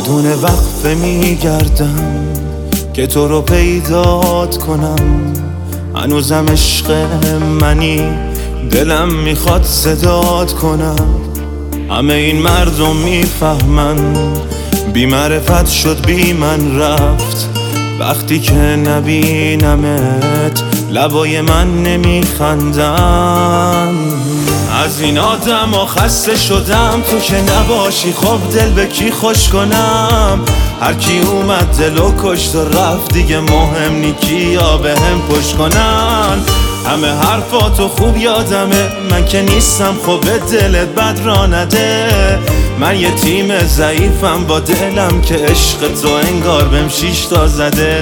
دونه وقفه میگردم که تو رو پیدات کنم. هنوزم عشق منی، دلم میخواد صدات کنم. همه این مردم میفهمن بی معرفت شد بی من رفت. وقتی که نبینمت لبای من نمیخندن. از این آدم ها خسته شدم، تو که نباشی خب دل به کی خوش کنم. هر کی اومد دلو کشت و رفت، دیگه مهم نی کیا به هم پشت کنن. همه حرفاتو خوب یادمه، من که نیستم خب به دلت بد را نده. من یه تیم ضعیفم با دلم که عشق تو انگار بهم 6 تا زده.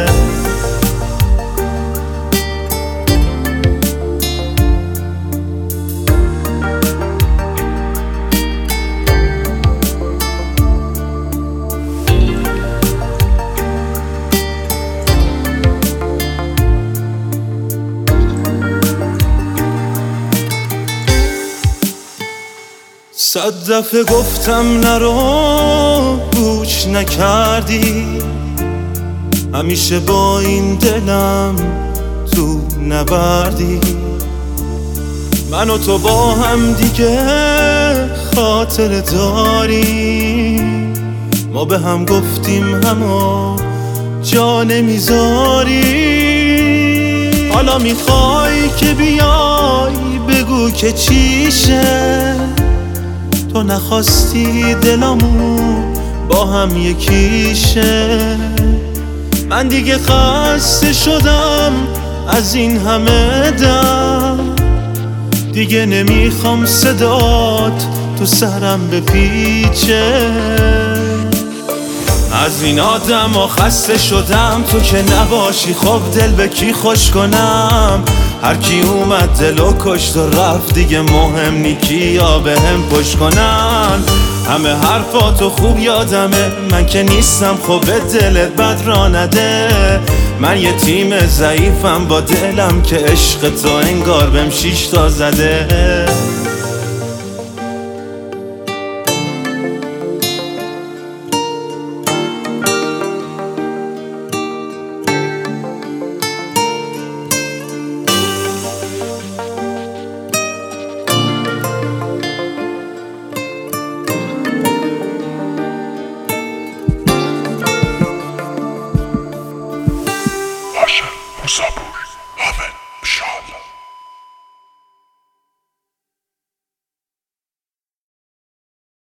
صد دفعه گفتم نرو، گوش نکردی. همیشه با این دلم تو نبردی. من و تو با هم دیگه خاطر داریم. ما به هم گفتیم اما جا نمیذاری. حالا میخوای که بیای بگو که چیشه. تو نخواستی دلمون با هم یکیشه. من دیگه خسته شدم از این همه دم. دیگه نمیخوام صدات تو سرم بپیچه. از این آدم ها خسته شدم، تو که نباشی خب دل به کی خوش کنم. هر کی اومد دلو کشت و رفت، دیگه مهم نی کیا به هم پشت کنن. همه حرفاتو خوب یادمه، من که نیستم خب به دلت بد را نده. من یه تیم ضعیفم با دلم که عشق تو انگار بهم 6 تا زده. Musa